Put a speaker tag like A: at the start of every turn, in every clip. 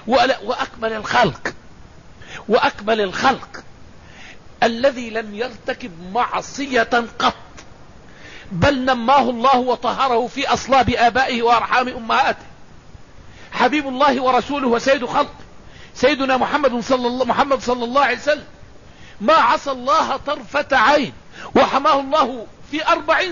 A: وأكمل الخلق الذي لم يرتكب معصية قط، بل نماه الله وطهره في أصلاب آبائه وأرحام أمهاته. حبيب الله ورسوله وسيد خلق سيدنا محمد صلى الله عليه وسلم ما عصى الله طرفة عين، وحماه الله في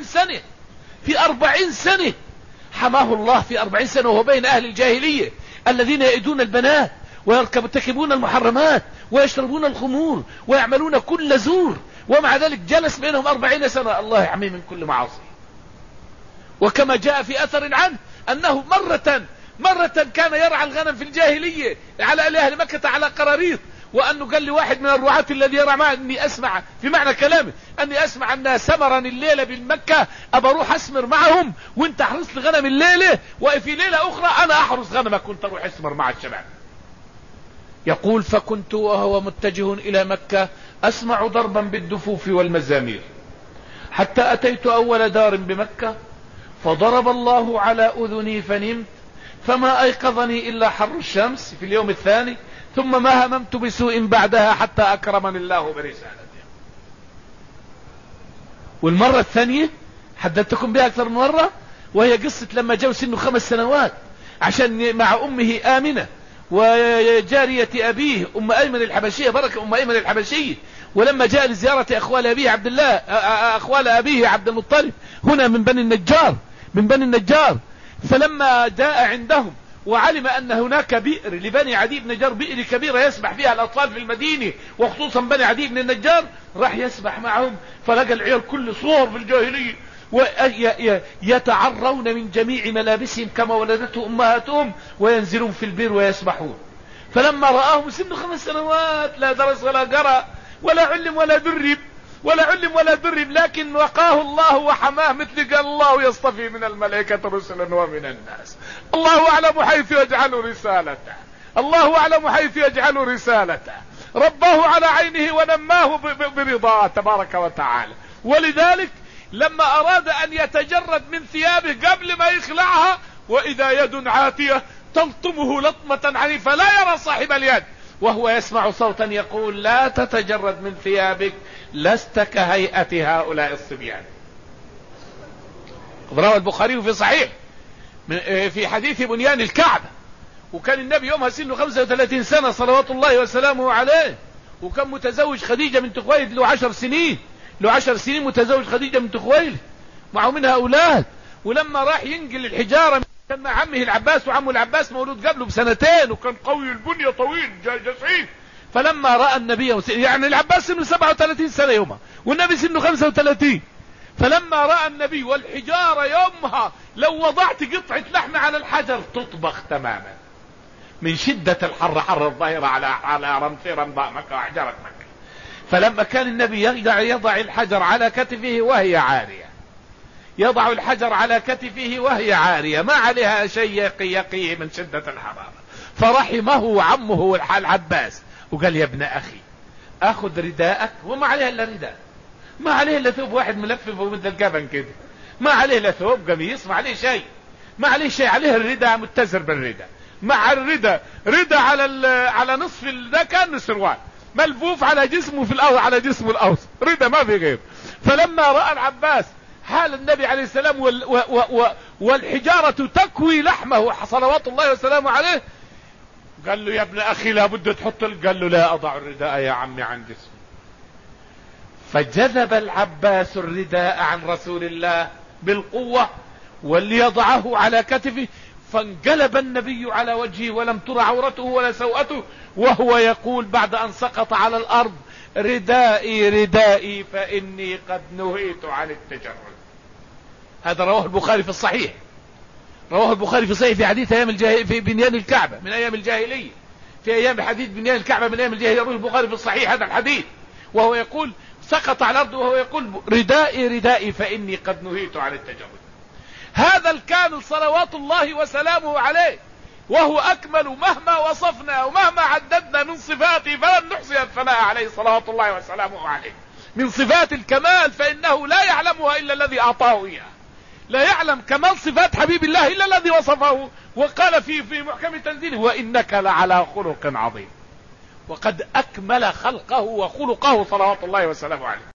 A: 40 سنة حماه الله في 40 سنة وهو بين أهل الجاهلية الذين يئدون البنات ويرتكبون المحرمات ويشربون الخمور ويعملون كل زور، ومع ذلك جلس بينهم 40 سنة، الله يحميه من كل معاصي. وكما جاء في أثر عنه أنه مرة كان يرعى الغنم في الجاهلية على أهل مكة على قراريط، وأنه قال لي واحد من الرعاة الذي يرعى معه أني أسمع في معنى كلامه أني أسمع أنها سمرا الليلة بالمكة، أبى أروح أسمر معهم وانت أحرس الغنم الليلة، وفي ليلة أخرى أنا أحرس غنمك كنت أروح أسمر مع الشباب. يقول فكنت وهو متجه إلى مكة أسمع ضربا بالدفوف والمزامير، حتى أتيت أول دار بمكة فضرب الله على أذني فنمت، فما أيقظني إلا حر الشمس في اليوم الثاني، ثم ما هممت بسوء بعدها حتى أكرمني الله برسالته. والمرة الثانية حدثتكم بها أكثر من مرة، وهي قصة لما جاءوا سنه 5 سنوات عشان مع أمه آمنة وجارية أبيه أم أيمن الحبشية، بركة أم أيمن الحبشية، ولما جاء لزيارة أخوال أبيه عبد الله أخوال أبيه عبد المطلب هنا من بني النجار، فلما جاء عندهم وعلم أن هناك بئر لبني عدي بن نجار، بئر كبيرة يسبح فيها الأطفال في المدينة وخصوصا بني عدي بن النجار، راح يسبح معهم، فلقى العيال كل صور في الجاهلية ويتعرون من جميع ملابسهم كما ولدته أمهاتهم وينزلون في البئر ويسبحون. فلما رآهم سن 5 سنوات لا درس ولا قرأ ولا علم ولا درب لكن وقاه الله وحماه، مثل قال الله يصطفي من الملائكة رسلا ومن الناس، الله أعلم حيث يجعل رسالته، رباه على عينه ونماه برضاه تبارك وتعالى. ولذلك لما أراد أن يتجرد من ثيابه قبل ما يخلعها، وإذا يد عاتية تلطمه لطمة عنيفة لا يرى صاحب اليد، وهو يسمع صوتا يقول لا تتجرد من ثيابك لست كهيئة هؤلاء الصبيان. رواه البخاري في صحيح في حديث بنيان الكعبة، وكان النبي يومها سنه 35 سنة صلوات الله وسلامه عليه، وكان متزوج خديجة بنت خويلد له 10 سنين متزوج خديجة بنت خويلد، معه منها أولاد. ولما راح ينقل الحجارة كان مع عمه العباس، وعمه العباس مولود قبله ب2 وكان قوي البنية طويل جسيم، فلما رأى النبي يعني العباس سنه 37 سنة يومها والنبي سنه 35، فلما رأى النبي والحجارة يومها لو وضعت قطعة لحم على الحجر تطبخ تماما من شدة الحر، حر الظهيرة على رمسي رمضاء مكة وحجرة مكة. فلما كان النبي يضع الحجر على كتفه وهي عارية، ما عليها شيء يقيه من شدة الحرارة، فرحمه عمه العباس وقال يا ابن أخي أخذ رداءك، وما عليه إلا رداء، ما عليه إلا ثوب واحد ملففه مثل الجبن كده، ما عليه إلا ثوب قميص، ما عليه شيء، عليه الرداء متزر بالرداء، مع الرداء على نصف ده كان سروال ملفوف على جسمه في الأرض على جسمه الأوسط، رداء ما في غير. فلما رأى العباس حال النبي عليه السلام والحجارة تكوي لحمه صلوات الله وسلامه عليه، قال له يا ابن أخي لابد تحط، قال له لا أضع الرداء يا عمي عن جسمي. فجذب العباس الرداء عن رسول الله بالقوة وليضعه على كتفه، فانقلب النبي على وجهه ولم تر عورته ولا سوءته، وهو يقول بعد أن سقط على الأرض ردائي فإني قد نهيت عن التجرد. هذا رواه البخاري في الصحيح، في حديث في بنيان الكعبة من أيام الجاهلية، في أيام حديث بنيان الكعبة من أيام الجاهلية، رواه البخاري في الصحيح هذا الحديث، وهو يقول سقط على الأرض وهو يقول ردائي فإني قد نهيت عن التجرد. هذا الكامل صلوات الله وسلامه عليه، وهو أكمل مهما وصفنا ومهما عددنا من صفاته فلن نحصي الثناء عليه صلوات الله وسلامه عليه. من صفات الكمال فإنه لا يعلمها إلا الذي أعطاه إياه، لا يعلم كمال صفات حبيب الله إلا الذي وصفه وقال في محكم تنزيله وإنك لعلى خلق عظيم. وقد أكمل خلقه وخلقه صلوات الله وسلامه عليه.